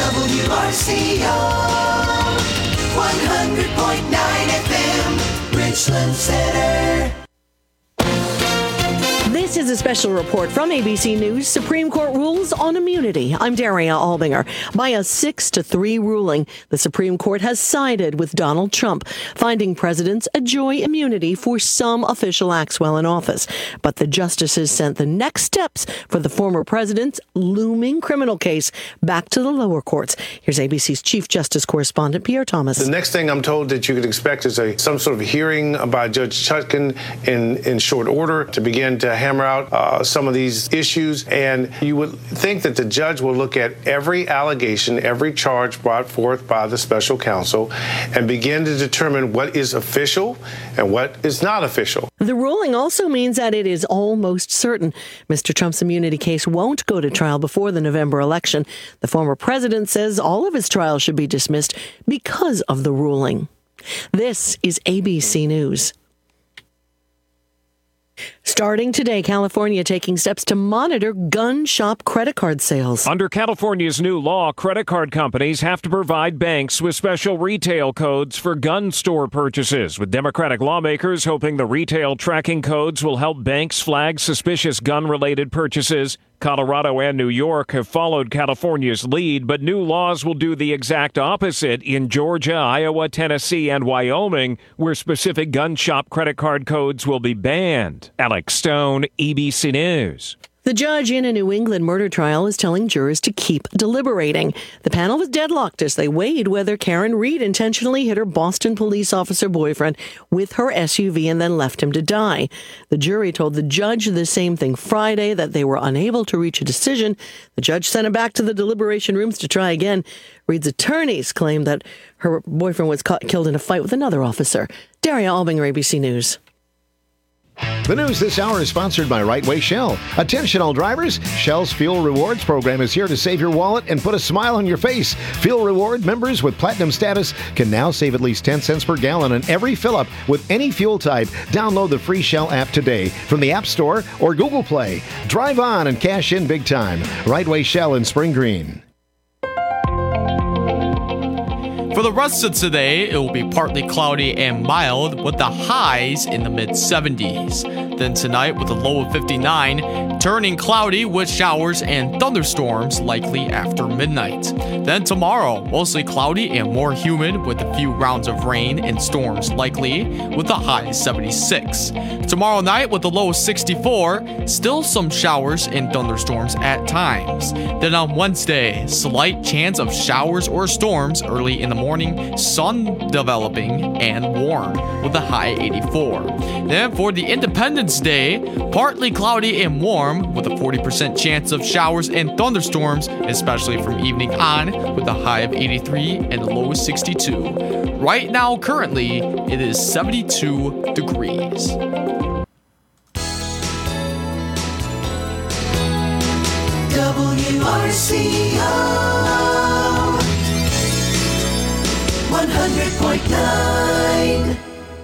WRCO 100.9 FM, Richland Center. This is a special report from ABC News. Supreme Court rules on immunity. I'm Daria Albinger. By a 6-3 ruling, the Supreme Court has sided with Donald Trump, finding presidents enjoy immunity for some official acts while in office. But the justices sent the next steps for the former president's looming criminal case back to the lower courts. Here's ABC's Chief Justice correspondent Pierre Thomas. The next thing I'm told that you could expect is some sort of hearing by Judge Chutkan in short order to begin to hammer out some of these issues. And you would think that the judge will look at every allegation, every charge brought forth by the special counsel and begin to determine what is official and what is not official. The ruling also means that it is almost certain Mr. Trump's immunity case won't go to trial before the November election. The former president says all of his trials should be dismissed because of the ruling. This is ABC News. Starting today, California taking steps to monitor gun shop credit card sales. Under California's new law, credit card companies have to provide banks with special retail codes for gun store purchases, with Democratic lawmakers hoping the retail tracking codes will help banks flag suspicious gun-related purchases. Colorado and New York have followed California's lead, but new laws will do the exact opposite in Georgia, Iowa, Tennessee, and Wyoming, where specific gun shop credit card codes will be banned. Alex Stone, ABC News. The judge in a New England murder trial is telling jurors to keep deliberating. The panel was deadlocked as they weighed whether Karen Reed intentionally hit her Boston police officer boyfriend with her SUV and then left him to die. The jury told the judge the same thing Friday, that they were unable to reach a decision. The judge sent him back to the deliberation rooms to try again. Reed's attorneys claimed that her boyfriend was killed in a fight with another officer. Daria Albinger, ABC News. The news this hour is sponsored by Right Way Shell. Attention all drivers, Shell's Fuel Rewards program is here to save your wallet and put a smile on your face. Fuel Reward members with Platinum status can now save at least 10 cents per gallon on every fill-up with any fuel type. Download the free Shell app today from the App Store or Google Play. Drive on and cash in big time. Right Way Shell in Spring Green. For the rest of today, it will be partly cloudy and mild with the highs in the mid-70s. Then tonight with a low of 59, turning cloudy with showers and thunderstorms likely after midnight. Then tomorrow, mostly cloudy and more humid with a few rounds of rain and storms likely with a high 76. Tomorrow night with a low of 64, still some showers and thunderstorms at times. Then on Wednesday, slight chance of showers or storms early in the morning, sun developing and warm with a high 84. Then for the Independence Day, partly cloudy and warm with a 40% chance of showers and thunderstorms, especially from evening on with a high of 83 and a low of 62. Right now, currently, it is 72 degrees. WRCO 100.9.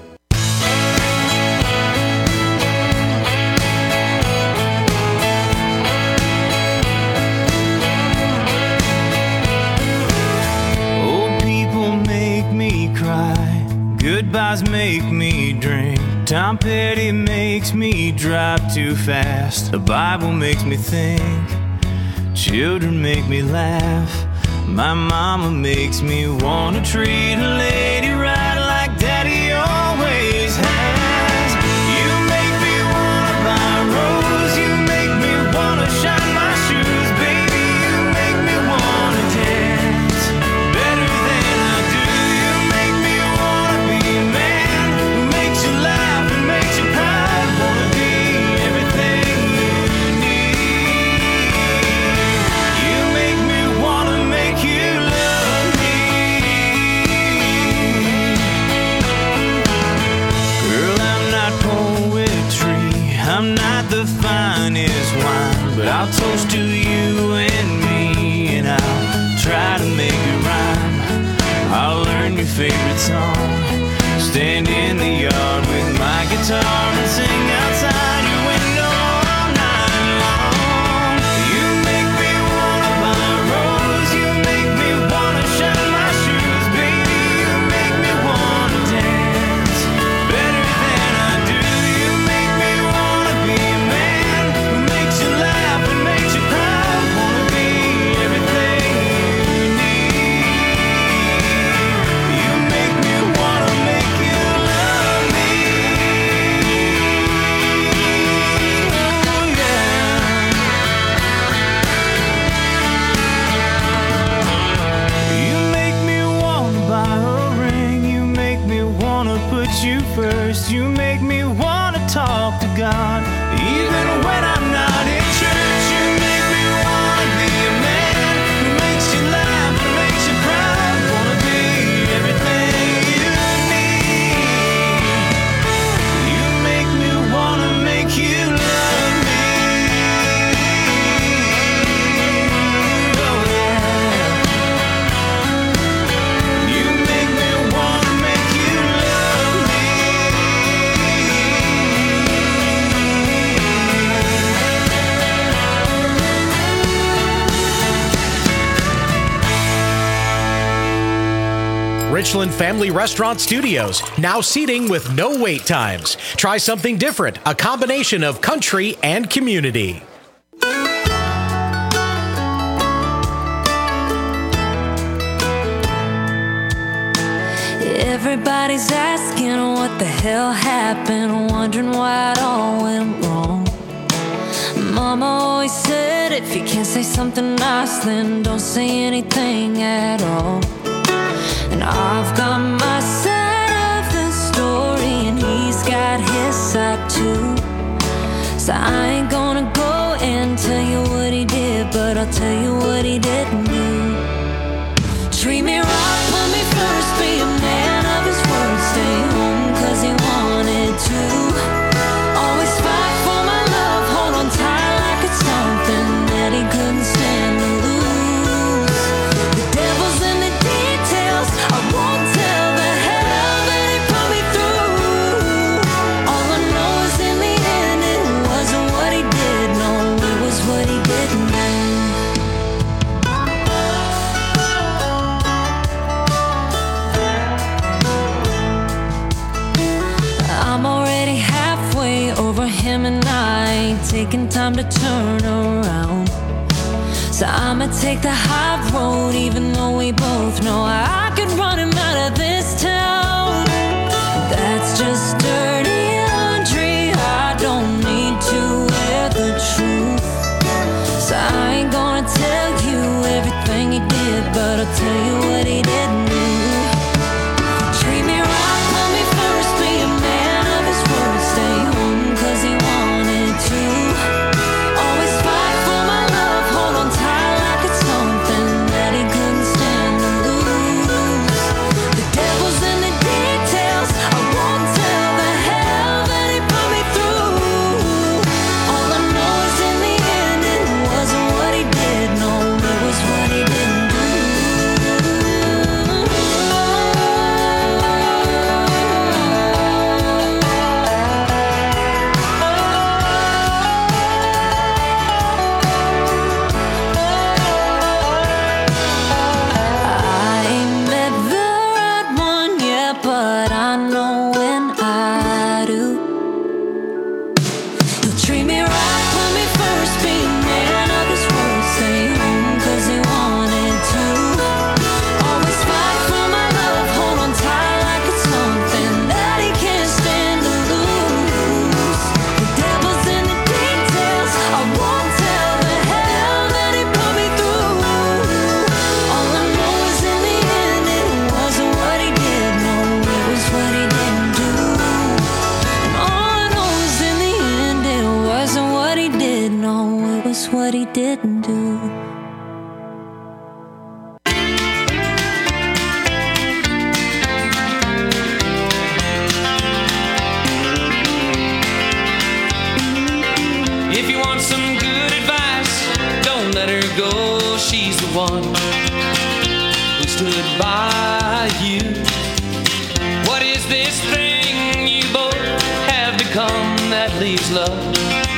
Old people make me cry, goodbyes make me drink, Tom Petty makes me drive too fast, the Bible makes me think, children make me laugh, my mama makes me wanna treat a lady right like daddy always has. You make me wanna buy a rose, you make me wanna shine my shoes, baby, you make me wanna dance better than I do. You make me wanna be a man who makes you laugh and makes you proud, wanna be everything you need. You make me wanna make you love me. Girl, I'm not poetry, I'm not the finest wine, but I'll toast to you and me, and I'll try to make it rhyme. I'll learn your favorite song, stand in the yard with my guitar and sing outside your window all night long. You make me wanna buy a rose, you make me Richland Family Restaurant Studios, now seating with no wait times. Try something different, a combination of country and community. Everybody's asking what the hell happened, wondering why it all went wrong. Mama always said if you can't say something nice, then don't say anything at all. And I've got my side of the story and he's got his side too. So I ain't gonna go and tell you what he did, but I'll tell you what he didn't do. Treat me right, put me first, be a man of his word, stay home cause he wanted to. Always fight for my love, hold on tight like it's something that he couldn't stand to lose. The devil's in the details, I won't tell the hell that he put me through. All I know is in the end it wasn't what he did, no, it was what he didn't do. I'm already halfway over him and I ain't taking time to turn around. So I'ma take the high road even though we both know I could run him out of this town. That's just dirty laundry, I don't need to wear the truth. So I ain't gonna tell you everything he did, but I'll tell you what he didn't do. Treat me right, put me first, be a man of his word, stay home cause he wanted to. Always fight for my love, hold on tight like it's something that he couldn't stand to lose. The devil's in the details, I won't tell the hell that he put me through. All I know is in the end it wasn't what he did, no, it was what he didn't do. I ain't met the right one yet, but I know when I do. He'll treat me right, put me first, be a man of his word, stay home cause he wanted to. Always fight for my love, hold on tight like it's something that he can't stand to lose. The devil's in the details, I won't tell the hell that he put me through. All I know is in the end it wasn't what he did, no, it was what he didn't do. And all I know is in the end it wasn't what he did, no, it was what he didn't do. If you want some good advice, don't let her go. She's the one who stood by you. What is this thing you both have become that leaves love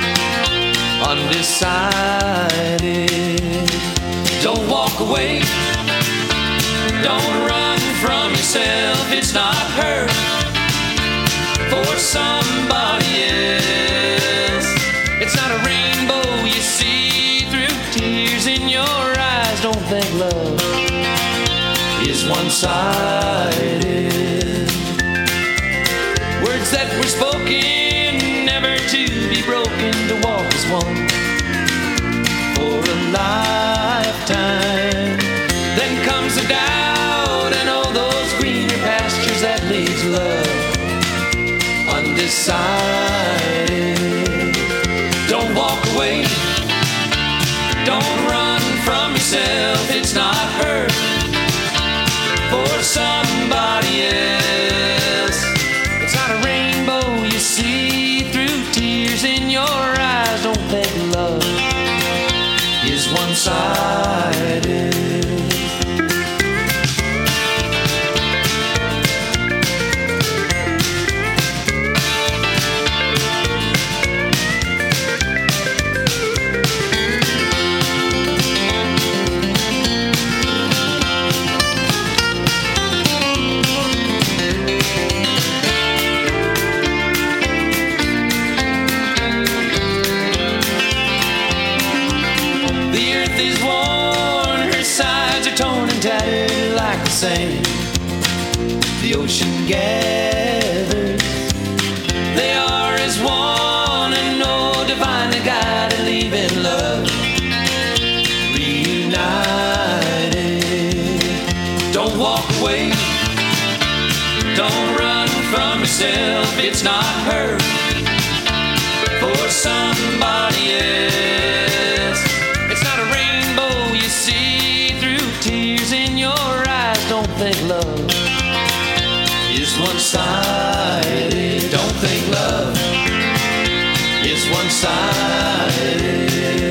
undecided? Don't walk away. Don't run from yourself. It's not her for somebody else. It's not a rainbow you see through tears in your eyes. Don't think love is one-sided. Words that were spoken, never to be broken, to walk as one for a lifetime. Then comes the doubt and all those greener pastures that leaves love undecided. Don't walk away. Don't run from yourself. It's not her for somebody else. It's not a rainbow you see through tears in your eyes. Don't think love is one-sided. is worn, her sides are torn and tattered like the sand the ocean gathers. They are as one and no divine guide to leave in love reunited. Don't walk away, don't run from yourself, it's not her for somebody else. It's not a rainbow you see through tears in your eyes. Don't think love is one-sided. Don't think love is one-sided.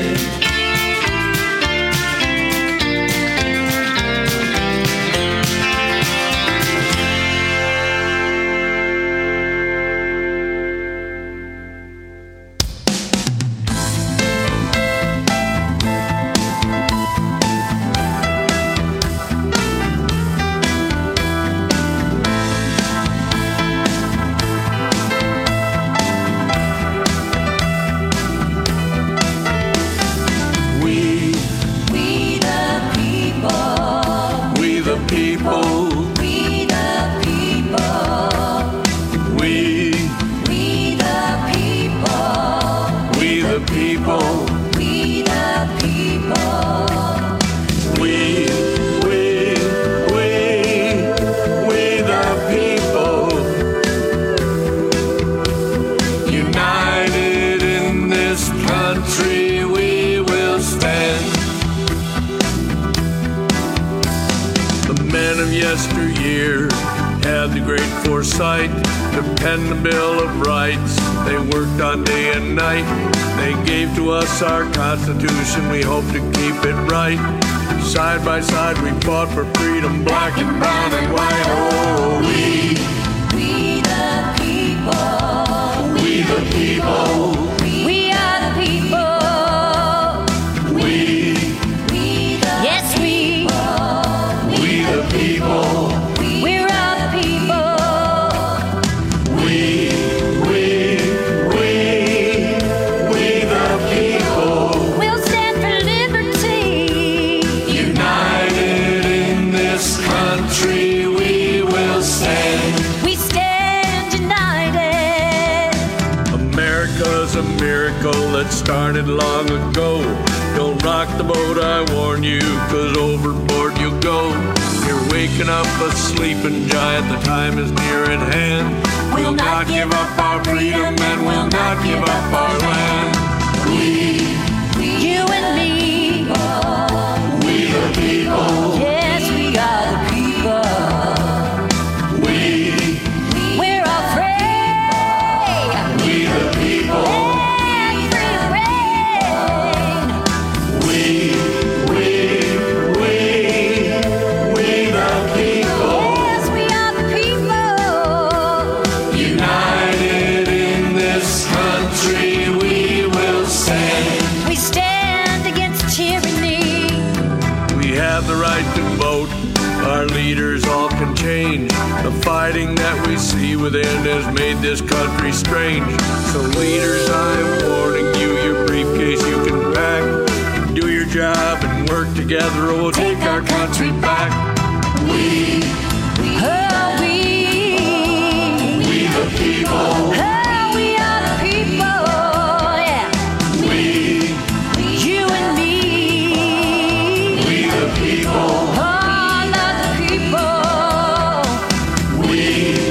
Yesteryear had the great foresight to pen the Bill of Rights. They worked on day and night. They gave to us our Constitution. We hope to keep it right. Side by side we fought for freedom, black and brown and white. Oh, we the people. We the people. We are the people. Yes, we the people. We're all the people. We the people. We'll stand for liberty. United in this country, we will stand. We stand united. America's a miracle that started long ago. Don't rock the boat, I warn you, 'cause overboard you'll go. You're waking up a sleeping giant, the time is near at hand. We'll not give up our freedom and we'll not give up our land. You and me. We the people. Yes, we are the people. We're all free. We the people. And free to reign. We the people. Yes, we are the people. United in this country, we will stand. We stand against tyranny. We have the right to vote. Our leaders all can change. The fighting that we see within has made this country strange. So leaders, I'm warning you, your briefcase you can pack. Do your job and work together or we'll take our country back. We the people. Oh, we are the people. Yeah. You and me. We the people. All of the people. We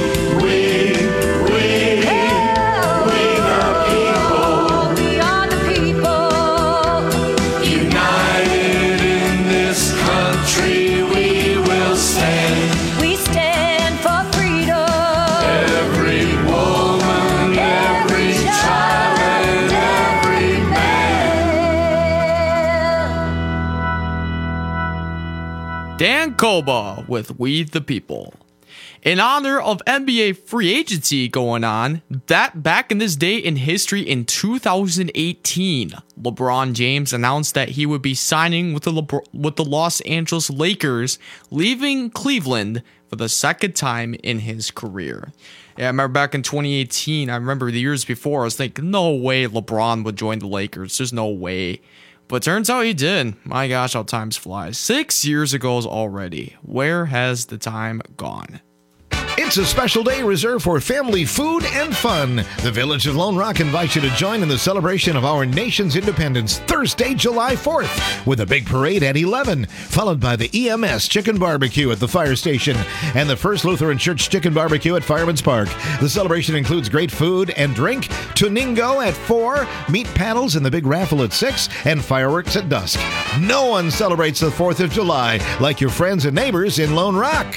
the people. We are the people. United in this country, we will stand. We stand for freedom. Every woman, every child, and every man. Dan Koba with We the People. In honor of NBA free agency going on, that back in this day in history in 2018, LeBron James announced that he would be signing with the Los Angeles Lakers, leaving Cleveland for the second time in his career. Yeah, I remember back in 2018, I remember the years before, I was thinking, no way LeBron would join the Lakers. There's no way. But turns out he did. My gosh, how times fly. 6 years ago already. Where has the time gone? It's a special day reserved for family food and fun. The Village of Lone Rock invites you to join in the celebration of our nation's independence Thursday, July 4th, with a big parade at 11, followed by the EMS Chicken Barbecue at the fire station and the First Lutheran Church Chicken Barbecue at Fireman's Park. The celebration includes great food and drink, Tuningo at 4, meat paddles and the big raffle at 6, and fireworks at dusk. No one celebrates the 4th of July like your friends and neighbors in Lone Rock.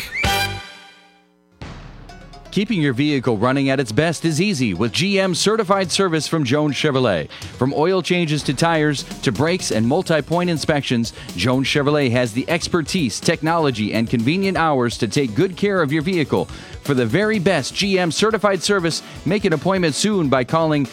Keeping your vehicle running at its best is easy with GM certified service from Jones Chevrolet. From oil changes to tires to brakes and multi-point inspections, Jones Chevrolet has the expertise, technology, and convenient hours to take good care of your vehicle. For the very best GM certified service, make an appointment soon by calling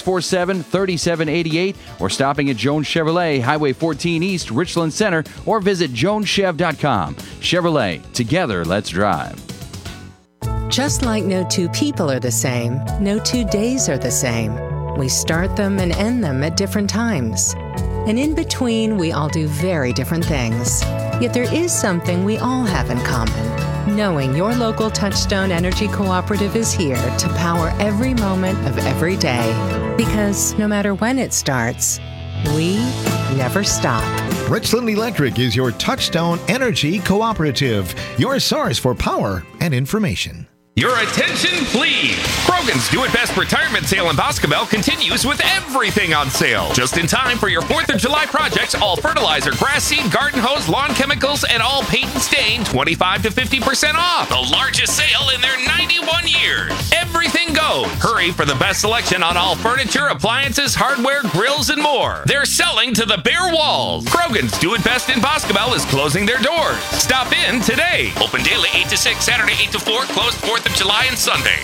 647-3788 or stopping at Jones Chevrolet, Highway 14 East, Richland Center, or visit joneschev.com. Chevrolet, together let's drive. Just like no two people are the same, no 2 days are the same. We start them and end them at different times. And in between, we all do very different things. Yet there is something we all have in common. Knowing your local Touchstone Energy Cooperative is here to power every moment of every day. Because no matter when it starts, we never stop. Richland Electric is your Touchstone Energy Cooperative, your source for power and information. Your attention, please. Krogan's Do It Best retirement sale in Boscobel continues with everything on sale. Just in time for your 4th of July projects, all fertilizer, grass seed, garden hose, lawn chemicals, and all paint and stain, 25 to 50% off. The largest sale in their 91 years. Everything goes. Hurry for the best selection on all furniture, appliances, hardware, grills, and more. They're selling to the bare walls. Krogan's Do It Best in Boscobel is closing their doors. Stop in today. Open daily 8 to 6, Saturday 8 to 4, closed 4th of July and Sunday.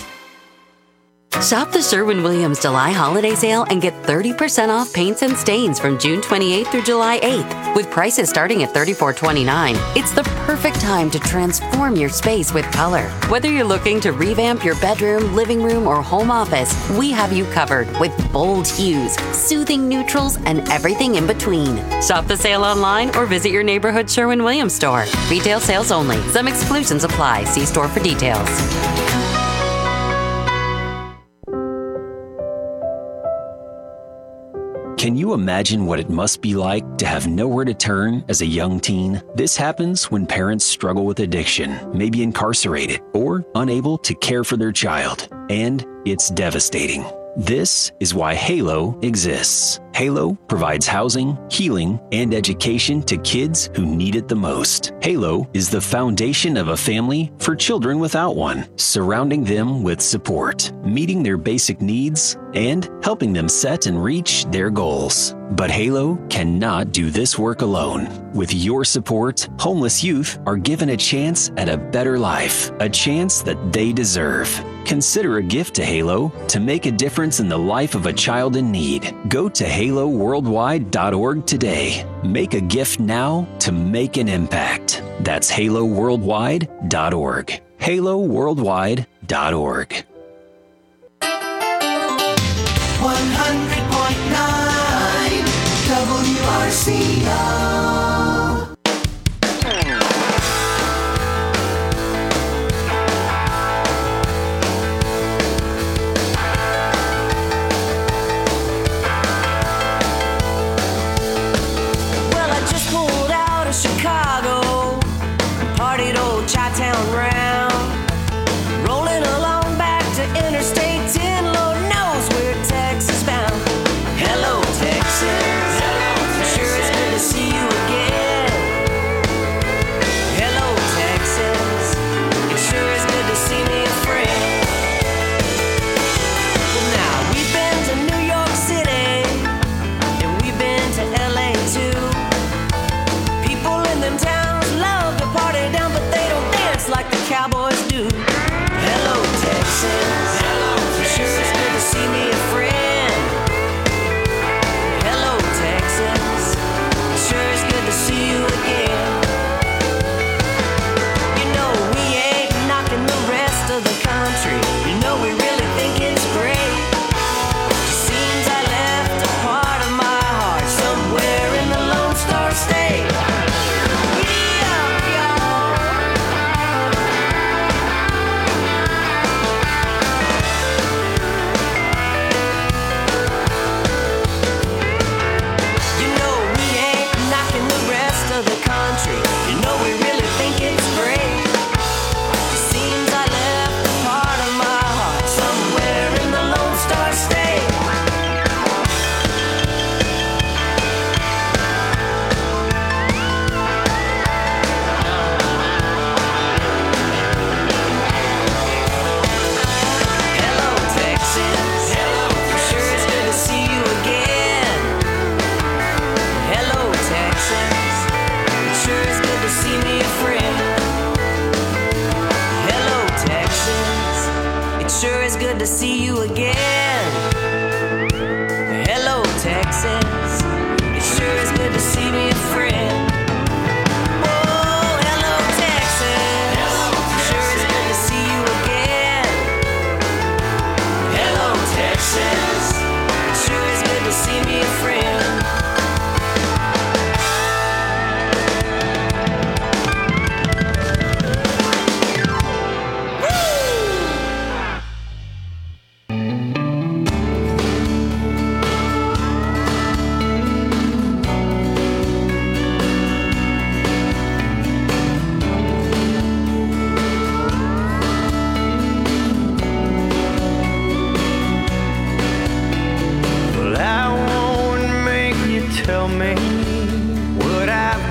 Shop the Sherwin-Williams July holiday sale and get 30% off paints and stains from June 28th through July 8th. With prices starting at $34.29, it's the perfect time to transform your space with color. Whether you're looking to revamp your bedroom, living room, or home office, we have you covered with bold hues, soothing neutrals, and everything in between. Shop the sale online or visit your neighborhood Sherwin-Williams store. Retail sales only. Some exclusions apply. See store for details. Can you imagine what it must be like to have nowhere to turn as a young teen? This happens when parents struggle with addiction, may be incarcerated, or unable to care for their child. And it's devastating. This is why Halo exists. Halo provides housing, healing, and education to kids who need it the most. Halo is the foundation of a family for children without one, surrounding them with support, meeting their basic needs, and helping them set and reach their goals. But Halo cannot do this work alone. With your support, homeless youth are given a chance at a better life, a chance that they deserve. Consider a gift to Halo to make a difference in the life of a child in need. Go to haloworldwide.org today. Make a gift now to make an impact. That's haloworldwide.org. haloworldwide.org. 100.9 WRCO. Chicago, partied old Chi-Town round, rolling along back to Interstate 10, Lord knows where Texas bound. Hello, Texas. Hello, Texas. Sure it's good to see you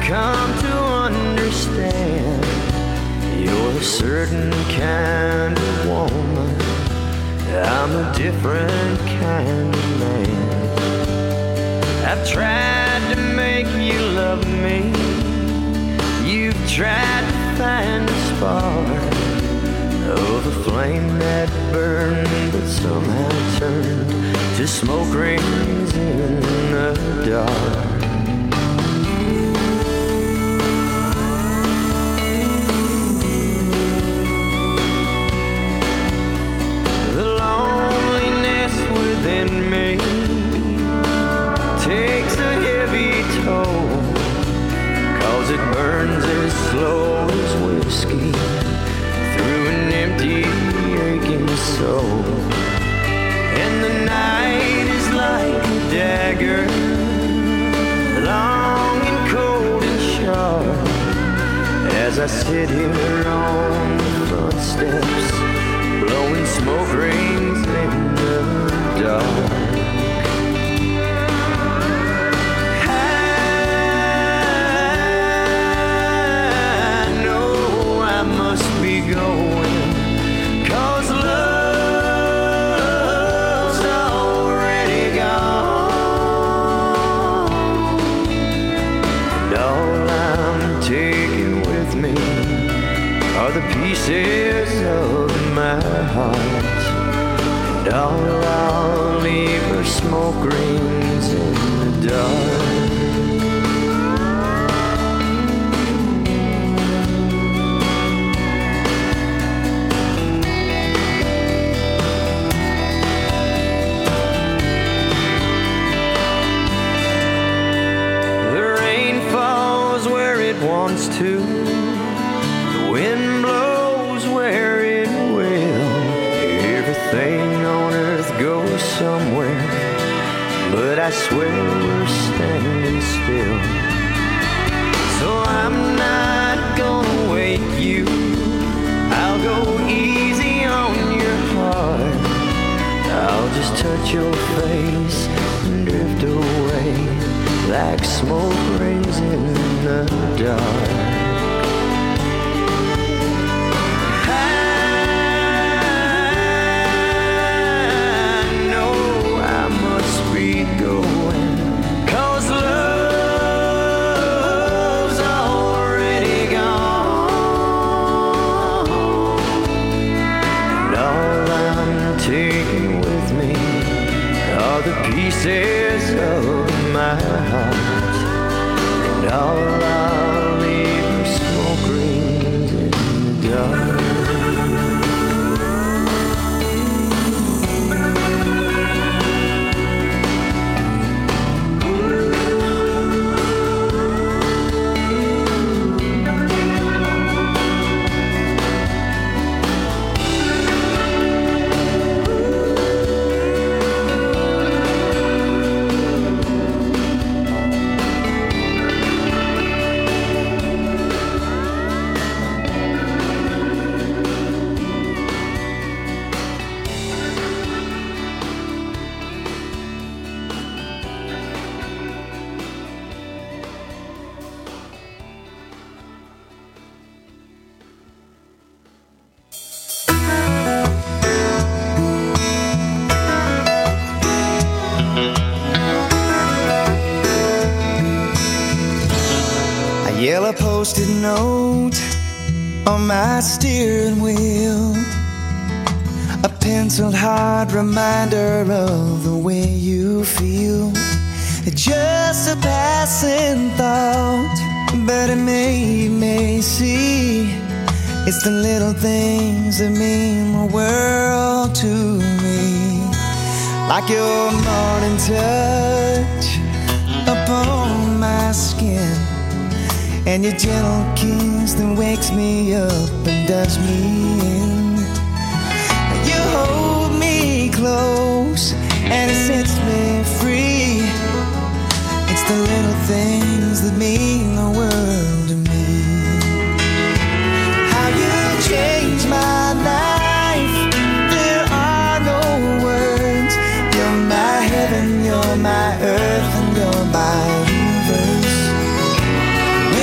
come to understand you're a certain kind of woman, I'm a different kind of man. I've tried to make you love me, you've tried to find a spark of a flame that burned but somehow turned to smoke rings in the dark. The loneliness within me takes a heavy toll, 'cause it burns as slow as whiskey through an empty, aching soul. And the night is like a dagger, long and cold and sharp, as I sit here on the front steps, blowing smoke rings in the dark. Going, 'cause love's already gone, and all I'm taking with me are the pieces of my heart, and all I'll leave are smoke rings in the dark. Wants to, the wind blows where it will, everything on earth goes somewhere, but I swear we're standing still. So I'm not gonna wake you, I'll go easy on your heart, I'll just touch your face and drift away like smoke rings in the dark. I know I must be going, 'cause love's already gone, and all I'm taking with me are the pieces of my heart, and all I'll leave are smoke rings in the dark. Yellow post-it note on my steering wheel, a penciled hard reminder of the way you feel. Just a passing thought, but it may see it's the little things that mean the world to me. Like your morning touch upon my skin, and your gentle kiss that wakes me up and does me in. You hold me close and it sets me free. It's the little things that mean the world to me. How you changed my life, there are no words. You're my heaven, you're my earth, and you're my universe.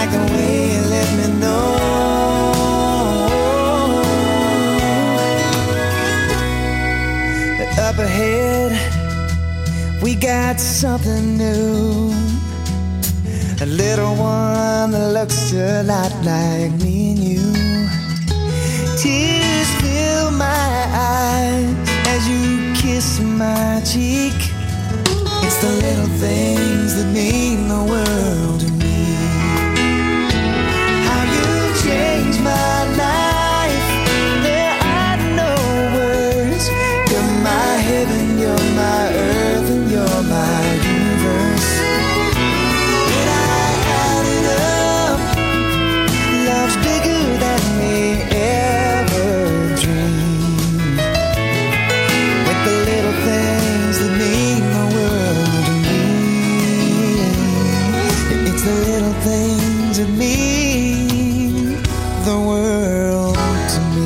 like the way you let me know that up ahead we got something new. A little one that looks a lot like me and you. Tears fill my eyes as you kiss my cheek. It's the little things that mean the world to me. How you changed my life, there are no words. You're my heaven, you're my earth, and you're my universe. When I add it up, love's bigger than we ever dreamed. With the little things that mean the world to me. It's the little things that mean the world to me.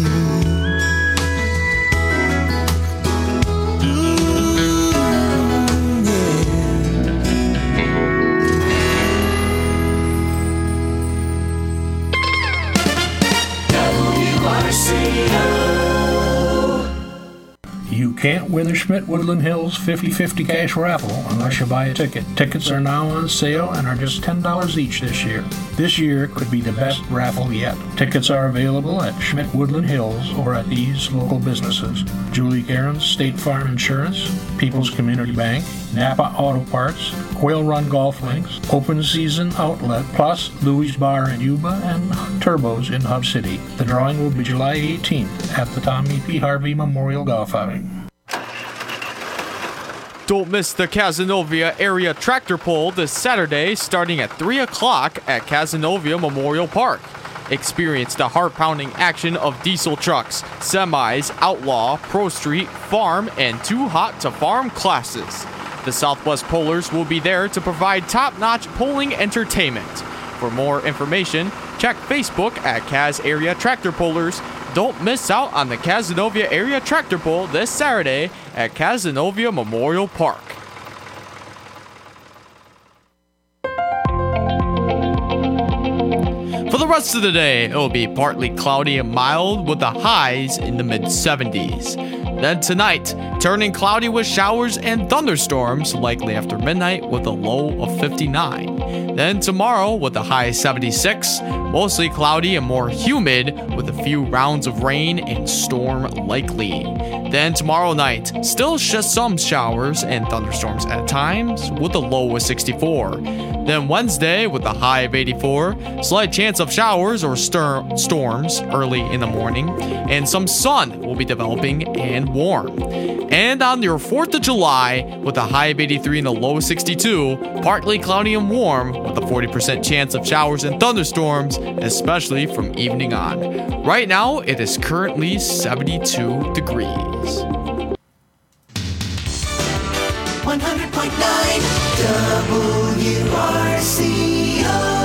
You can't win the Schmidt Woodland Hills 50-50 cash raffle unless you buy a ticket. Tickets are now on sale and are just $10 each this year. This year could be the best raffle yet. Tickets are available at Schmidt Woodland Hills or at these local businesses: Julie Cairns State Farm Insurance, People's Community Bank, Napa Auto Parts, Quail Run Golf Links, Open Season Outlet, plus Louis Bar in Yuba and Turbos in Hub City. The drawing will be July 18th at the Tommy P. Harvey Memorial Golf Outing. Don't miss the Cazenovia Area Tractor Pull this Saturday starting at 3 o'clock at Cazenovia Memorial Park. Experience the heart-pounding action of diesel trucks, semis, outlaw, pro street, farm, and too hot to farm classes. The Southwest Pollers will be there to provide top-notch polling entertainment. For more information, check Facebook at Caz Area Tractor Pullers. Don't miss out on the Cazenovia Area Tractor Pull this Saturday at Cazenovia Memorial Park. For the rest of the day, it will be partly cloudy and mild with the highs in the mid-70s. Then tonight, turning cloudy with showers and thunderstorms likely after midnight with a low of 59. Then tomorrow with a high 76, mostly cloudy and more humid with a few rounds of rain and storm likely. Then tomorrow night, still some showers and thunderstorms at times with a low of 64. Then Wednesday with a high of 84, slight chance of showers or storms early in the morning, and some sun will be developing and warm. And on your 4th of July with a high of 83 and a low of 62, partly cloudy and warm with a 40% chance of showers and thunderstorms, especially from evening on. Right now, it is currently 72 degrees. 100.9 WRCO.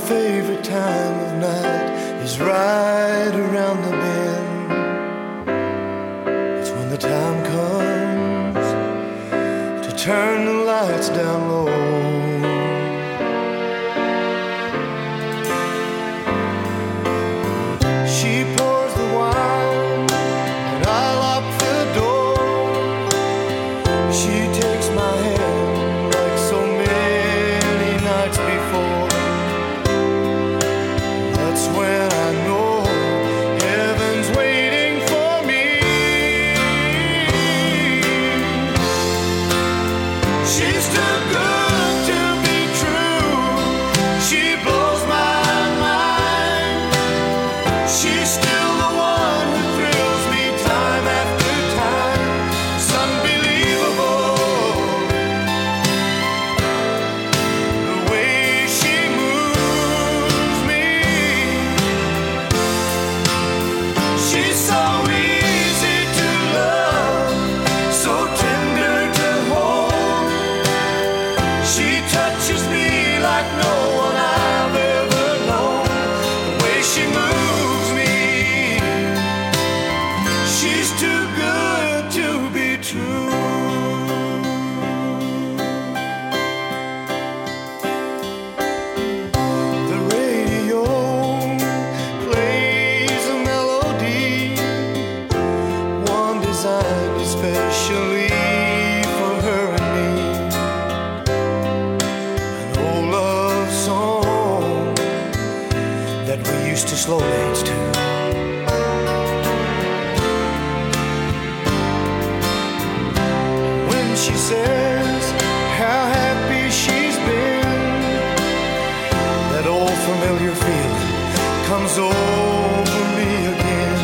favorite time of night is right around the bend. It's when the time comes to turn the lights down low. She pours the wine and I lock the door. She takes my hand like so many nights before. That's when I know heaven's waiting for me. She's too good to be true. She blows my mind. She's still the one who thrills me time after time. It's unbelievable the way she moves me. She's so easy to love, so tender to hold. She touches me like no one I've ever known. The way she moves me, she's too good to be true. The radio plays a melody, one designed especially for her and me. An old love song that we used to slow dance to. When she says how happy she's been, that old familiar feeling comes over me again.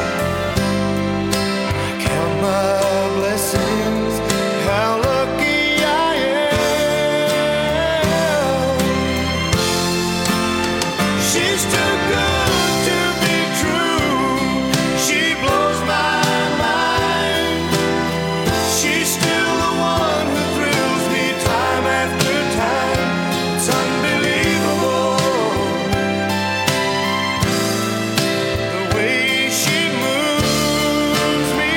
I count my blessings, how lucky I am. She's too good to be true. She blows my mind. She's still the one who thrills me time after time. It's unbelievable the way she moves me.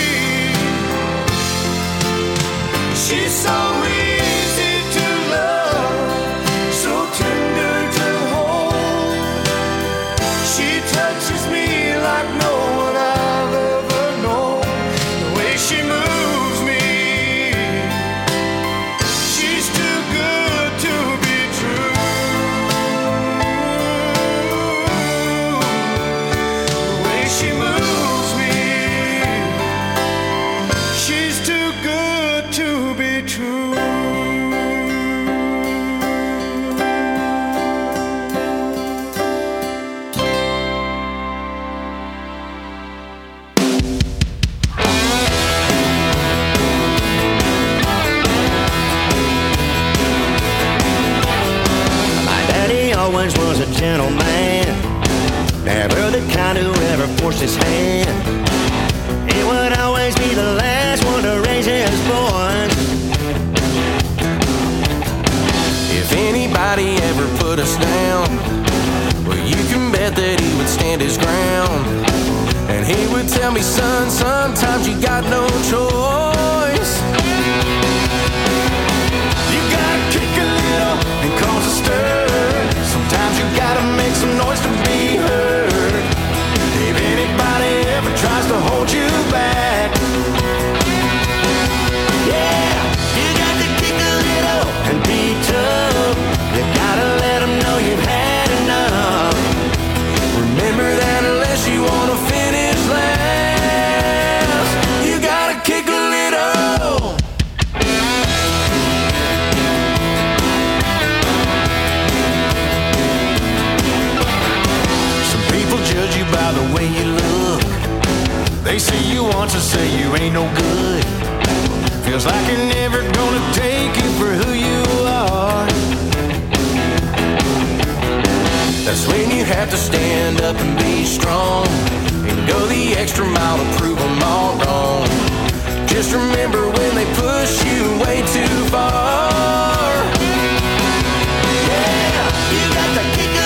She's so easy to love, so tender to hold. She touches me like no one I've ever known. The way she moves me, she's too good to be true. The way she moves me, she's too good to be true. My daddy always was a gentleman, never the kind who ever forced his hand. He would always be the last one to raise his boys. If anybody ever put us down, well, you can bet that he would stand his ground. And he would tell me, son, sometimes you got no choice. You gotta kick a little and cause a stir. Sometimes you gotta make some noise to be heard. If anybody ever tries to hold you back, yeah, you got to kick a little and be tough. You gotta let them know you've had enough. Remember that unless you wanna finish last, you gotta kick a little. Some people judge you by the way you look. They see you once and say you ain't no good. Feels like you're never gonna take you for who you are. That's when you have to stand up and be strong and go the extra mile to prove them all wrong. Just remember when they push you way too far. Yeah, you got to kick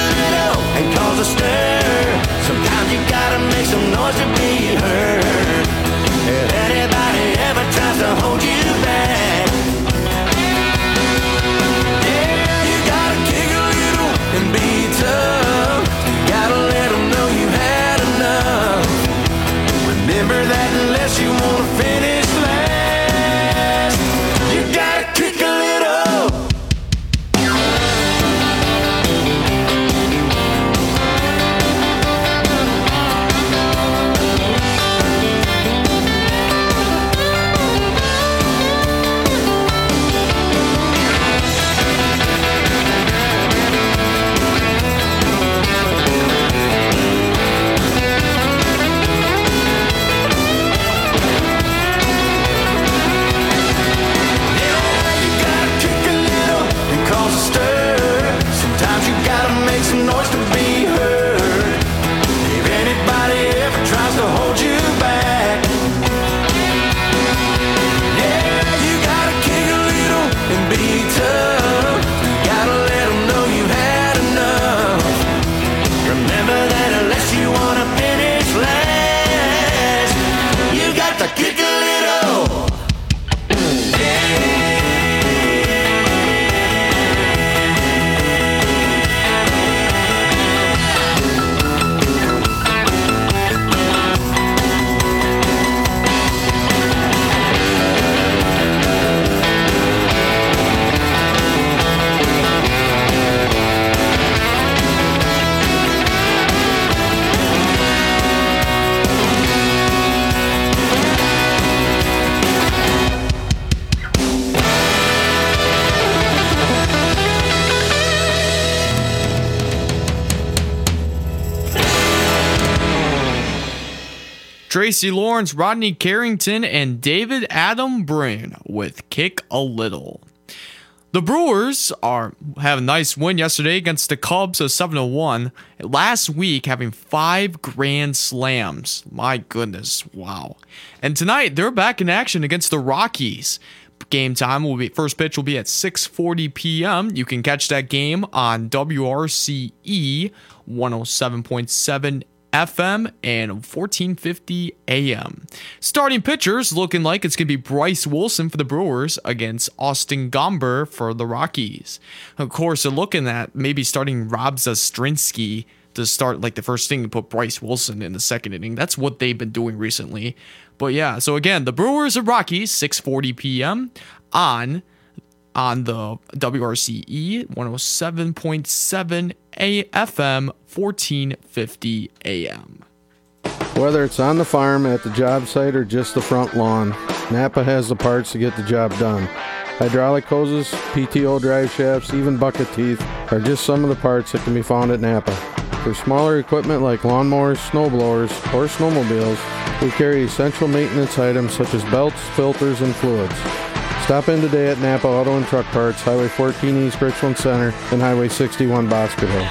Tracy Lawrence, Rodney Carrington, and David Adam Bryn with Kick a Little. The Brewers have a nice win yesterday against the Cubs of 7-1. Last week, having 5 grand slams. My goodness, wow. And tonight, they're back in action against the Rockies. Game time first pitch will be at 6:40 p.m. You can catch that game on WRCE 107.7 FM and 1450 AM. Starting pitchers looking like it's going to be Bryce Wilson for the Brewers against Austin Gomber for the Rockies. Of course, they're looking at maybe starting Rob Zastrinsky to start like the first thing to put Bryce Wilson in the second inning. That's what they've been doing recently. But yeah, so again, the Brewers and Rockies, 6:40 p.m. on the WRCE 107.7 AM, 1450 AM. Whether it's on the farm, at the job site, or just the front lawn, Napa has the parts to get the job done. Hydraulic hoses, PTO drive shafts, even bucket teeth are just some of the parts that can be found at Napa. For smaller equipment like lawnmowers, snowblowers, or snowmobiles, we carry essential maintenance items such as belts, filters, and fluids. Stop in today at Napa Auto and Truck Parts, Highway 14 East Richland Center, and Highway 61 Boscoville.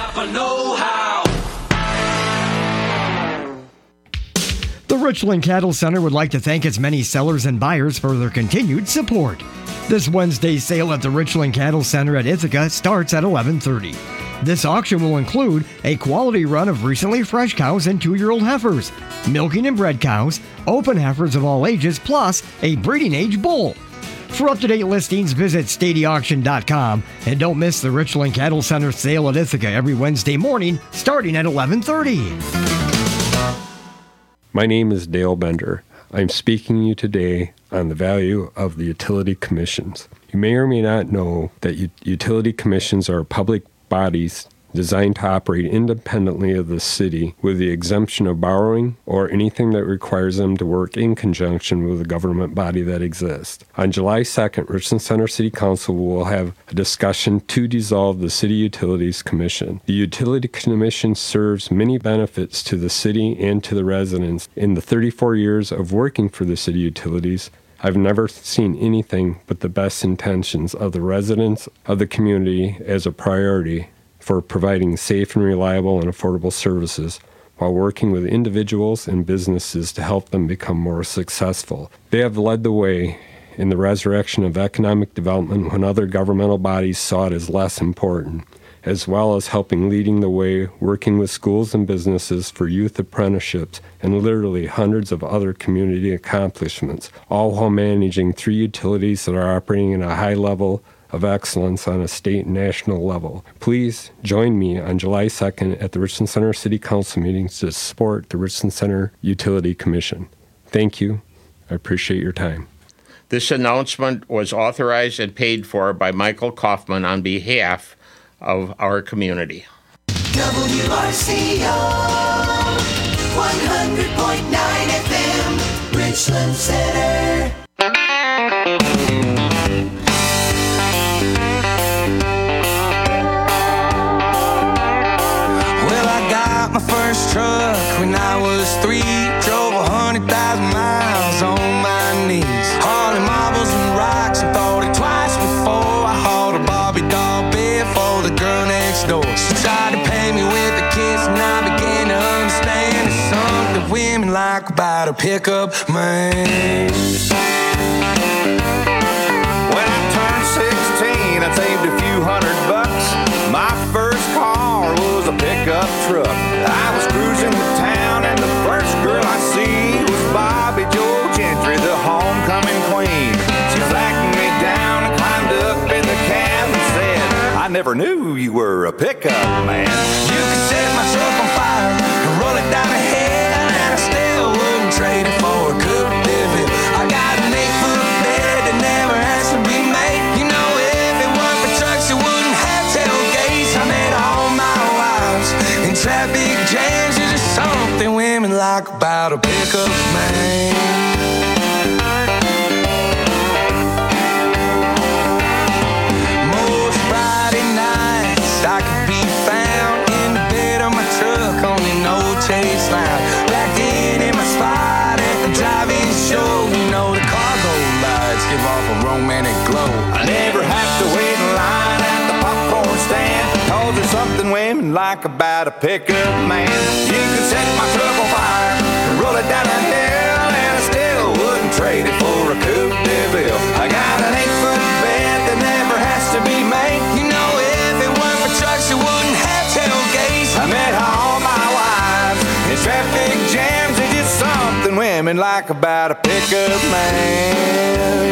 The Richland Cattle Center would like to thank its many sellers and buyers for their continued support. This Wednesday's sale at the Richland Cattle Center at Ithaca starts at 11:30. This auction will include a quality run of recently fresh cows and 2-year-old heifers, milking and bred cows, open heifers of all ages, plus a breeding age bull. For up-to-date listings, visit StadyAuction.com and don't miss the Richland Cattle Center sale at Ithaca every Wednesday morning starting at 11:30. My name is Dale Bender. I'm speaking to you today on the value of the utility commissions. You may or may not know that utility commissions are public bodies designed to operate independently of the city with the exemption of borrowing or anything that requires them to work in conjunction with a government body that exists. On July 2nd, Richland Center City Council will have a discussion to dissolve the City Utilities Commission. The Utility Commission serves many benefits to the city and to the residents. In the 34 years of working for the city utilities, I've never seen anything but the best intentions of the residents of the community as a priority for providing safe and reliable and affordable services while working with individuals and businesses to help them become more successful. They have led the way in the resurrection of economic development when other governmental bodies saw it as less important, as well as leading the way working with schools and businesses for youth apprenticeships and literally hundreds of other community accomplishments, all while managing 3 utilities that are operating at a high level of excellence on a state and national level. Please join me on July 2nd at the Richland Center City Council meetings to support the Richland Center Utility Commission. Thank you. I appreciate your time. This announcement was authorized and paid for by Michael Kaufman on behalf of our community. WRCO 100.9 FM, Richland Center. My first truck when I was 3, drove 100,000 miles on my knees, hauling marbles and rocks, and thought it twice before I hauled a Barbie doll bed for the girl next door. She tried to pay me with a kiss, and I began to understand there's something women like about a pickup man. When I turned 16, I saved a few $100. My first car was a pickup truck. I was cruising to town, and the first girl I see was Bobby Joe Gentry, the homecoming queen. She flagged me down and climbed up in the cab and said, I never knew you were a pickup man. You could set my truck on fire and roll it down the hill, and I still wouldn't trade it for a Coupe de Ville. I got an 8-foot bed that never has to be made. You know, if it weren't for trucks, it wouldn't have tailgates. I met all my wives in traffic jams. There's just something women like about a pickup man. Most Friday nights I could be found in the bed of my truck on an old chase line. Back in my spot women like about a pickup man. You can set my truck on fire and roll it down a hill, and I still wouldn't trade it for a Coupe de Ville. I got an 8-foot bed that never has to be made. You know, if it weren't for trucks, it wouldn't have tailgates. I met all my wives in traffic jams. It's just something women like about a pickup man.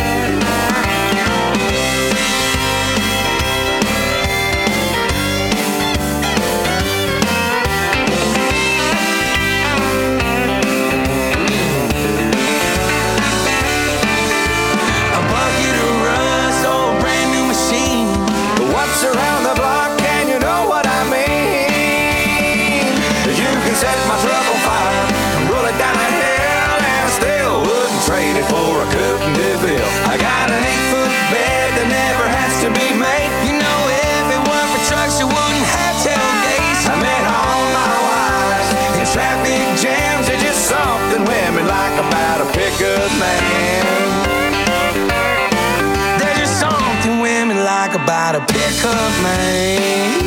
Around the block, and you know what I mean. You can set my truck on fire and roll it down a hill, and I still wouldn't trade it for a Coupe de Ville. I got an 8-foot bed that never has to be made. You know, if it weren't for trucks, you wouldn't have tailgates. I met all my wives in traffic jams. There's just something women like about a pickup man. Women like about a pickup man.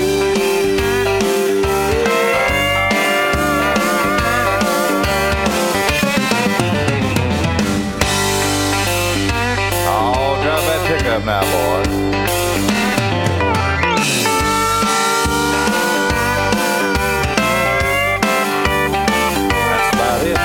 Oh, drive that pickup now, boys. That's about it.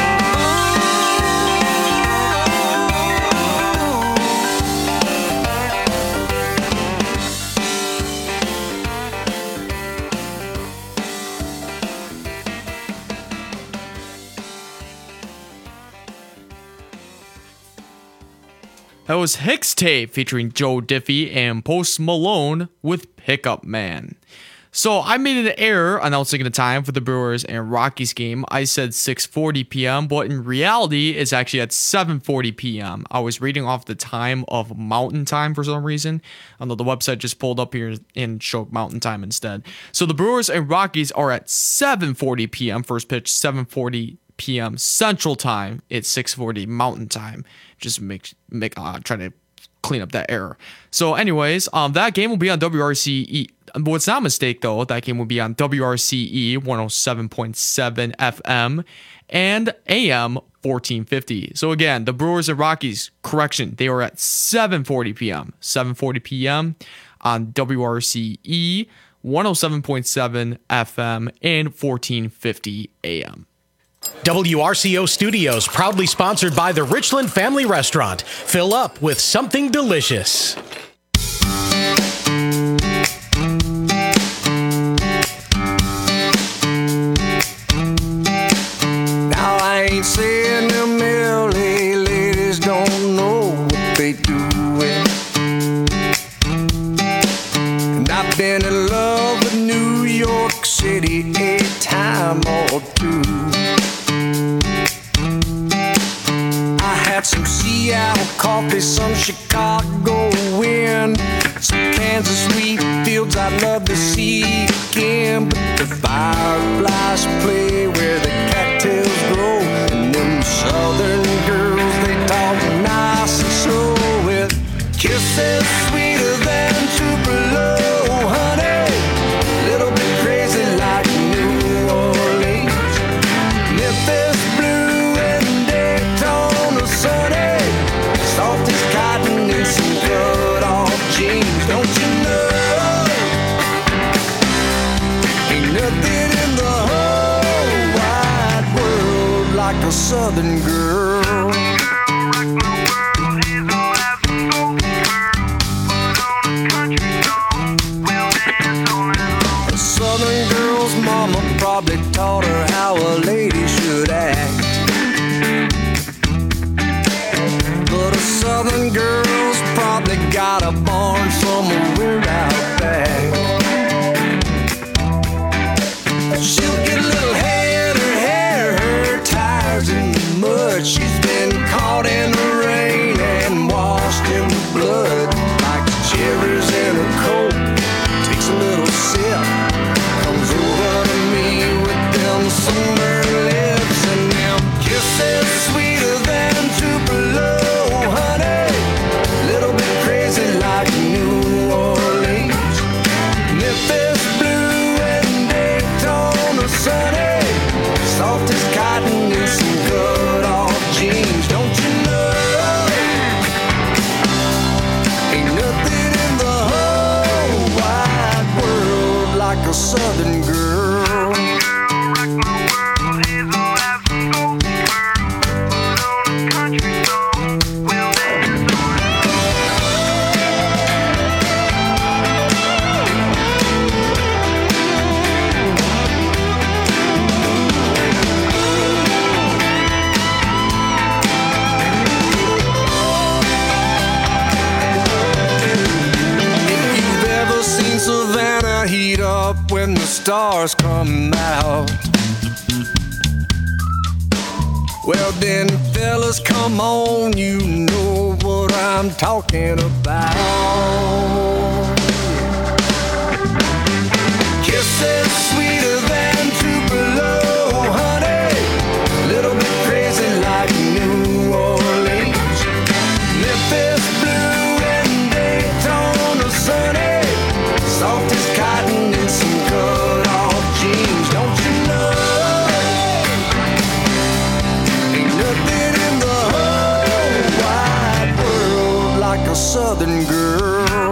That was Hicks Tape featuring Joe Diffie and Post Malone with Pickup Man. So I made an error announcing the time for the Brewers and Rockies game. I said 6:40 p.m., but in reality, it's actually at 7:40 p.m. I was reading off the time of Mountain Time for some reason. I know the website just pulled up here and showed Mountain Time instead. So the Brewers and Rockies are at 7:40 p.m. First pitch, 7:40 p.m. Central Time. It's 6:40 Mountain Time. Just trying to clean up that error. So anyways, that game will be on WRCE. What's not a mistake though, that game will be on WRCE 107.7 FM and AM 1450. So again, the Brewers and Rockies, correction, they were at 7:40 p.m. 7:40 p.m. on WRCE 107.7 FM and 1450 AM. WRCO Studios, proudly sponsored by the Richland Family Restaurant. Fill up with something delicious. Now I ain't saying them LA ladies don't know what they doing. And I've been in love with New York City a time or two. Some Seattle coffee, some Chicago wind, some Kansas wheat fields I'd love to see again. But the fireflies play where the cattails grow, and them southern girls, they talk nice and slow with kisses sweeter than Tupelo, honey. Little bit crazy like New Orleans, Memphis blue and Daytona sunny, soft as cotton and some cut-off jeans. Don't you know? Ain't nothing in the whole wide world like a southern girl. A southern girl's mama probably taught her how a lady should act. But a southern girl's probably got a barn somewhere out back. She'll get a little hair in her hair, her tires in the mud. She's been caught in the rain and washed in the blood. Like cherries in her coat, takes a little sip, comes over to me with them summer lips and them kisses sweeter than Tupelo, honey. Little bit crazy like New Orleans, Memphis blue come out. Well then, fellas, come on, you know what I'm talking about. Kisses sweeter than Tupelo, honey. Little bit crazy like New Orleans. Memphis blue and Daytona sunny. Soft as cotton and some cut-off jeans. Don't you know? Ain't nothing in the whole wide world like a Southern girl.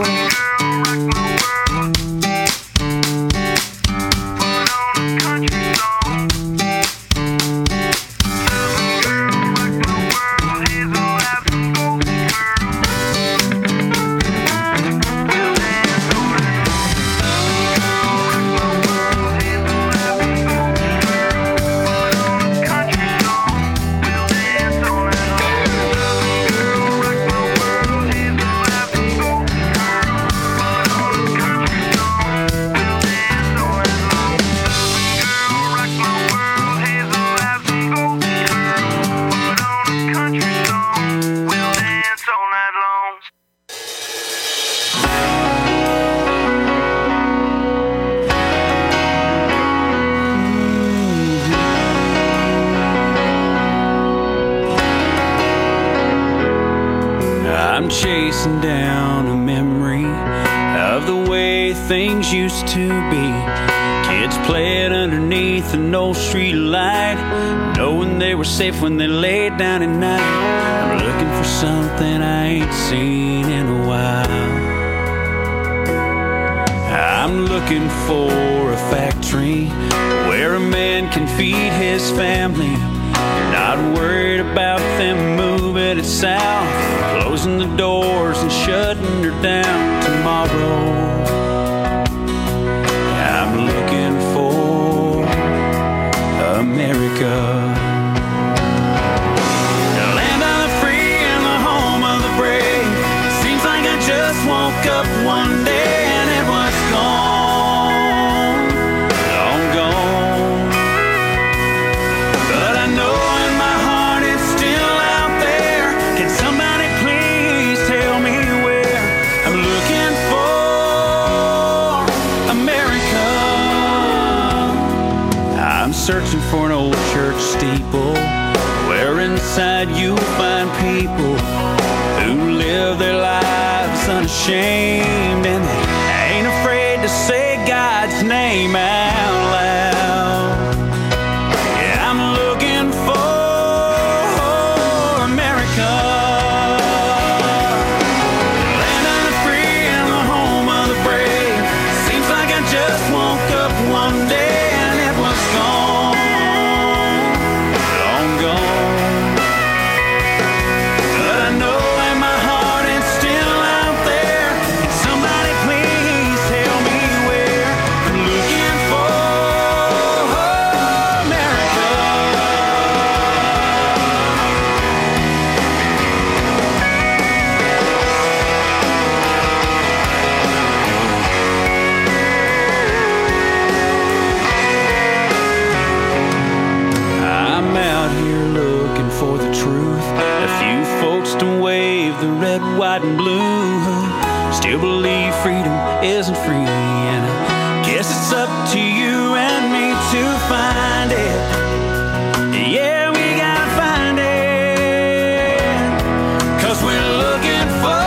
I'm chasing down a memory of the way things used to be. Kids playing underneath an old street light, knowing they were safe when they laid down at night. I'm looking for something I ain't seen in a while. I'm looking for a factory where a man can feed his family, not worried about them moving it south, closing the doors and shutting her down tomorrow. I'm looking for America, the land of the free and the home of the brave. Seems like I just woke up one day and it was gone, long gone. But I know in my heart it's still out there. Can somebody please tell me where? I'm looking for America. I'm searching for an old church steeple where inside you'll find people who live their lives unashamed, and they ain't afraid to say God's name out loud. Yeah, I'm looking for America, the land of the free and the home of the brave. Seems like I just woke up one day and it was gone, long gone. But I know in my heart it's still out there. Can somebody please tell me where? I'm looking for America. I'm out here looking for the truth. A few folks to wave the red, white, and blue, still believe freedom isn't free, and I guess it's up to you and me to find it. Yeah, we gotta find it, 'cause we're looking for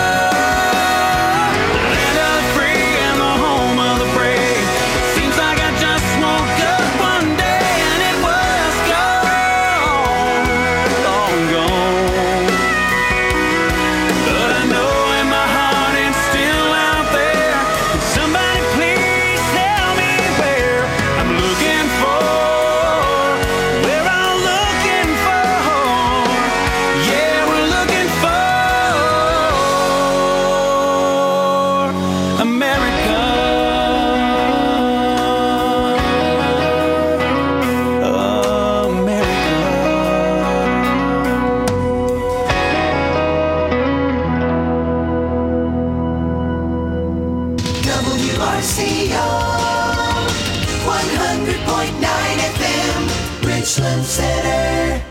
the land of the free and the home of the brave. Seems like I just woke up one day and it was gone, long gone. But I know in my heart it's still out there. Can somebody please tell me where? I'm looking for Richland Center.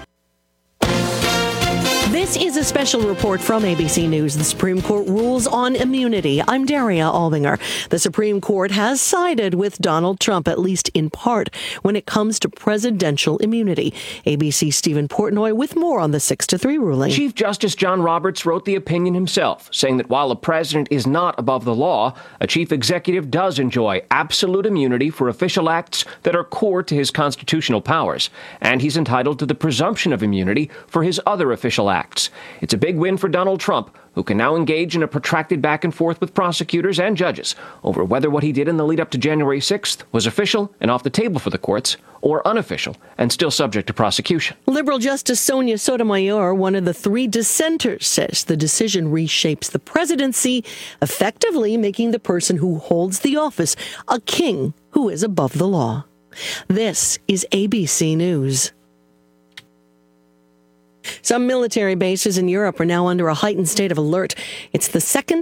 This is a special report from ABC News. The Supreme Court rules on immunity. I'm Daria Albinger. The Supreme Court has sided with Donald Trump, at least in part, when it comes to presidential immunity. ABC's Stephen Portnoy with more on the 6-3 ruling. Chief Justice John Roberts wrote the opinion himself, saying that while a president is not above the law, a chief executive does enjoy absolute immunity for official acts that are core to his constitutional powers, and he's entitled to the presumption of immunity for his other official acts. It's a big win for Donald Trump, who can now engage in a protracted back and forth with prosecutors and judges over whether what he did in the lead up to January 6th was official and off the table for the courts, or unofficial and still subject to prosecution. Liberal Justice Sonia Sotomayor, one of the 3 dissenters, says the decision reshapes the presidency, effectively making the person who holds the office a king who is above the law. This is ABC News. Some military bases in Europe are now under a heightened state of alert. It's the second